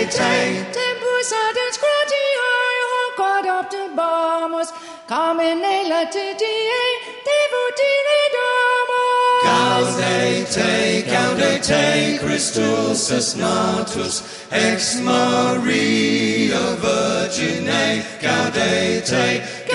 tempus adens gratiae hoc adoptabamus, carmen elatidie devoti redamus. Gaudete, Christus est natus, ex Maria Virgine, gaudete,